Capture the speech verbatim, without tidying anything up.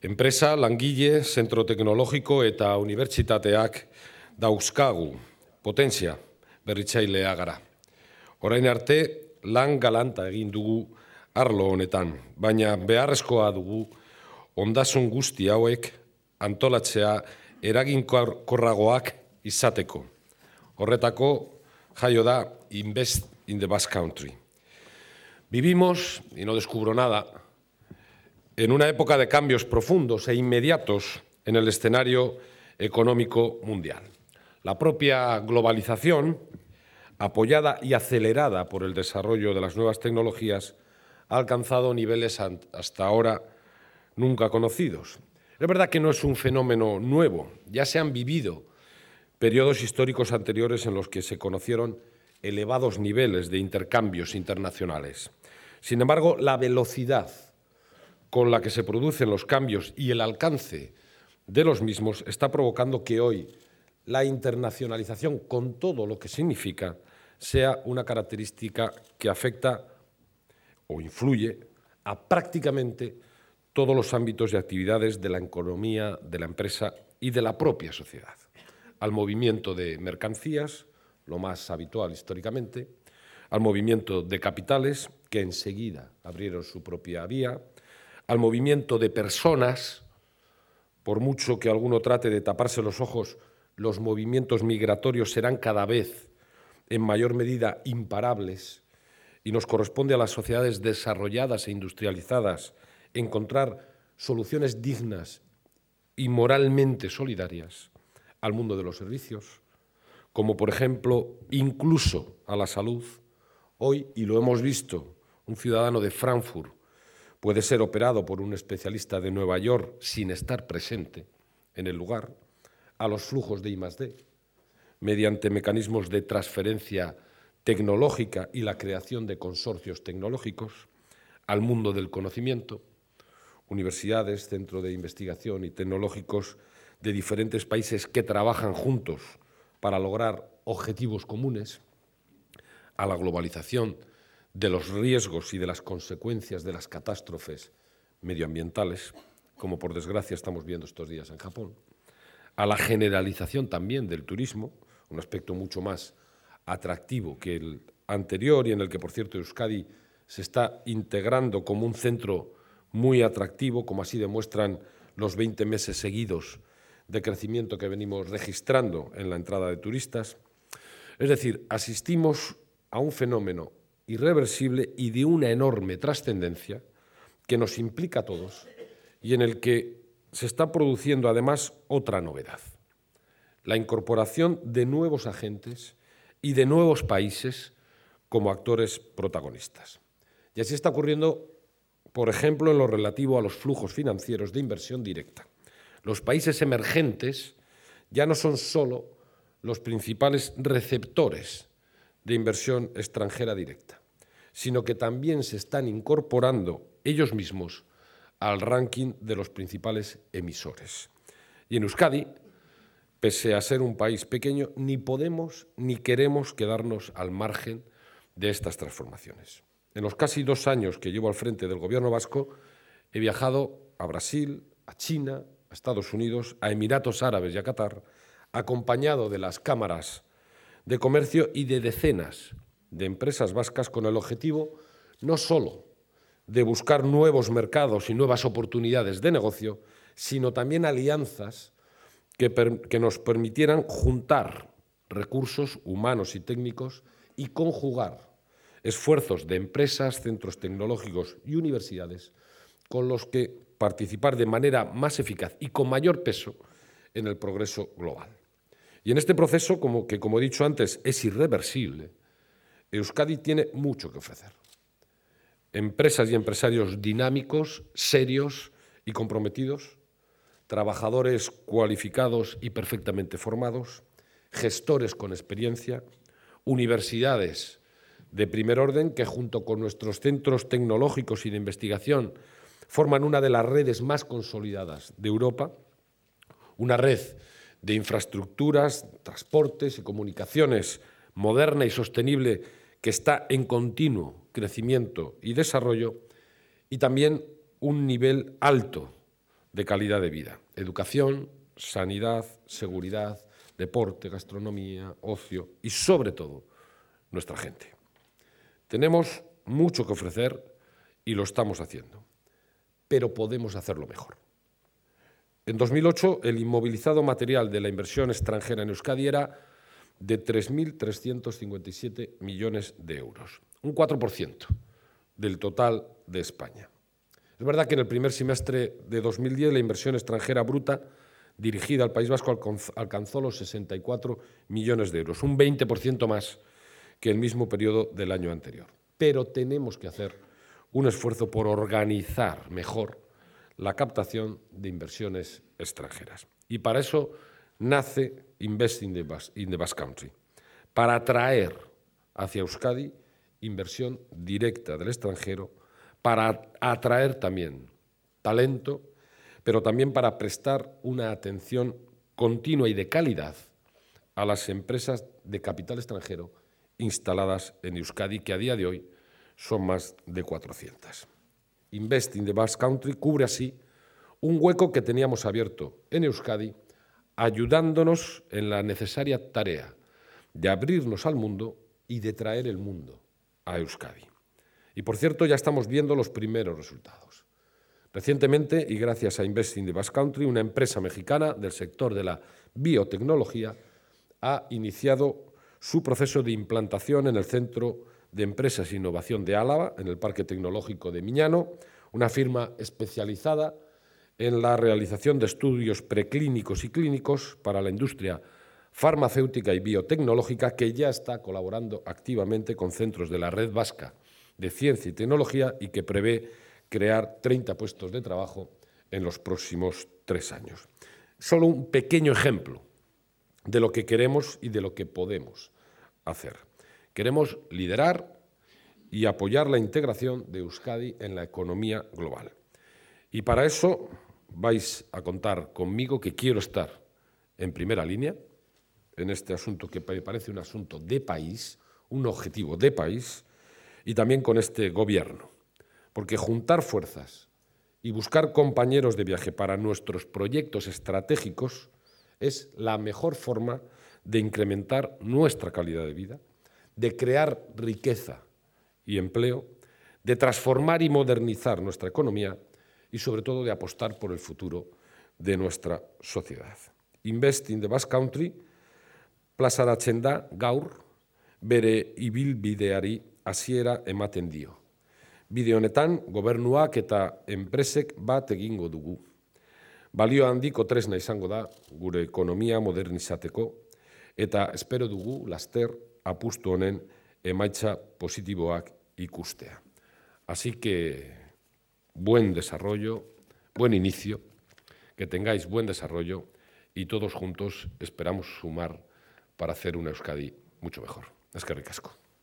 Enpresa, langile, zentro teknologiko eta unibertsitateak dauzkagu, potentzia berritzailea gara. Orain arte, lan galanta egin dugu arlo honetan, baina beharrezkoa dugu ondasun guzti hauek antolatzea eraginkorragoak izateko. Horretako jaio da Invest in the Basque Country. Vivimos, y no descubro nada, en una época de cambios profundos e inmediatos en el escenario económico mundial. La propia globalización, apoyada y acelerada por el desarrollo de las nuevas tecnologías, ha alcanzado niveles hasta ahora nunca conocidos. Es verdad que no es un fenómeno nuevo, ya se han vivido periodos históricos anteriores en los que se conocieron elevados niveles de intercambios internacionales. Sin embargo, la velocidad con la que se producen los cambios y el alcance de los mismos está provocando que hoy la internacionalización, con todo lo que significa, sea una característica que afecta o influye a prácticamente todos los ámbitos y actividades de la economía, de la empresa y de la propia sociedad. Al movimiento de mercancías, lo más habitual históricamente, al movimiento de capitales, que enseguida abrieron su propia vía, al movimiento de personas, por mucho que alguno trate de taparse los ojos, los movimientos migratorios serán cada vez en mayor medida imparables y nos corresponde a las sociedades desarrolladas e industrializadas encontrar soluciones dignas y moralmente solidarias al mundo de los servicios, como por ejemplo incluso a la salud. Hoy, y lo hemos visto, un ciudadano de Frankfurt puede ser operado por un especialista de Nueva York sin estar presente en el lugar, a los flujos de I más D, mediante mecanismos de transferencia tecnológica y la creación de consorcios tecnológicos, al mundo del conocimiento, universidades, centros de investigación y tecnológicos de diferentes países que trabajan juntos para lograr objetivos comunes, a la globalización de los riesgos y de las consecuencias de las catástrofes medioambientales, como por desgracia estamos viendo estos días en Japón, a la generalización también del turismo, un aspecto mucho más atractivo que el anterior y en el que, por cierto, Euskadi se está integrando como un centro muy atractivo, como así demuestran los veinte meses seguidos de crecimiento que venimos registrando en la entrada de turistas. Es decir, asistimos a un fenómeno irreversible y de una enorme trascendencia que nos implica a todos y en el que se está produciendo además otra novedad, la incorporación de nuevos agentes y de nuevos países como actores protagonistas. Y así está ocurriendo, por ejemplo, en lo relativo a los flujos financieros de inversión directa. Los países emergentes ya no son solo los principales receptores de inversión extranjera directa, sino que también se están incorporando ellos mismos al ranking de los principales emisores. Y en Euskadi, pese a ser un país pequeño, ni podemos ni queremos quedarnos al margen de estas transformaciones. En los casi dos años que llevo al frente del Gobierno vasco, he viajado a Brasil, a China, a Estados Unidos, a Emiratos Árabes y a Qatar, acompañado de las cámaras de comercio y de decenas de empresas vascas con el objetivo no solo de buscar nuevos mercados y nuevas oportunidades de negocio, sino también alianzas que, per, que nos permitieran juntar recursos humanos y técnicos y conjugar esfuerzos de empresas, centros tecnológicos y universidades con los que participar de manera más eficaz y con mayor peso en el progreso global. Y en este proceso, como que, como he dicho antes, es irreversible, Euskadi tiene mucho que ofrecer. Empresas y empresarios dinámicos, serios y comprometidos, trabajadores cualificados y perfectamente formados, gestores con experiencia, universidades de primer orden que, junto con nuestros centros tecnológicos y de investigación, forman una de las redes más consolidadas de Europa, una red de infraestructuras, transportes y comunicaciones moderna y sostenible que está en continuo crecimiento y desarrollo, y también un nivel alto de calidad de vida: educación, sanidad, seguridad, deporte, gastronomía, ocio y, sobre todo, nuestra gente. Tenemos mucho que ofrecer y lo estamos haciendo, pero podemos hacerlo mejor. En dos mil ocho, el inmovilizado material de la inversión extranjera en Euskadi era de tres mil trescientos cincuenta y siete millones de euros, un cuatro por ciento del total de España. Es verdad que en el primer semestre de dos mil diez la inversión extranjera bruta dirigida al País Vasco alcanzó los sesenta y cuatro millones de euros, un veinte por ciento más que el mismo periodo del año anterior. Pero tenemos que hacer un esfuerzo por organizar mejor la captación de inversiones extranjeras. Y para eso nace Invest in the Basque, in the Basque Country, para atraer hacia Euskadi inversión directa del extranjero, para atraer también talento, pero también para prestar una atención continua y de calidad a las empresas de capital extranjero instaladas en Euskadi, que a día de hoy son más de cuatrocientas. Invest in the Basque Country cubre así un hueco que teníamos abierto en Euskadi, ayudándonos en la necesaria tarea de abrirnos al mundo y de traer el mundo a Euskadi. Y, por cierto, ya estamos viendo los primeros resultados. Recientemente, y gracias a Invest in the Basque Country, una empresa mexicana del sector de la biotecnología ha iniciado su proceso de implantación en el Centro de Empresas e Innovación de Álava, en el Parque Tecnológico de Miñano, una firma especializada en la realización de estudios preclínicos y clínicos para la industria farmacéutica y biotecnológica, que ya está colaborando activamente con centros de la Red Vasca de Ciencia y Tecnología y que prevé crear treinta puestos de trabajo en los próximos tres años. Solo un pequeño ejemplo de lo que queremos y de lo que podemos hacer. Queremos liderar y apoyar la integración de Euskadi en la economía global. Y para eso vais a contar conmigo, que quiero estar en primera línea en este asunto que me parece un asunto de país, un objetivo de país, y también con este Gobierno. Porque juntar fuerzas y buscar compañeros de viaje para nuestros proyectos estratégicos es la mejor forma de incrementar nuestra calidad de vida, de crear riqueza y empleo, de transformar y modernizar nuestra economía y, sobre todo, de apostar por el futuro de nuestra sociedad. Invest in the Basque Country plazaratzen da gaur bere ibilbideari hasiera ematen dio. Bide honetan, gobernuak eta enpresek bat egingo dugu. Balio handiko tresna izango da gure ekonomia modernizateko eta espero dugu laster apustu honen emaitza positiboak ikustea. Así que buen desarrollo, buen inicio, que tengáis buen desarrollo y todos juntos esperamos sumar para hacer una Euskadi mucho mejor. Eskerrik asko.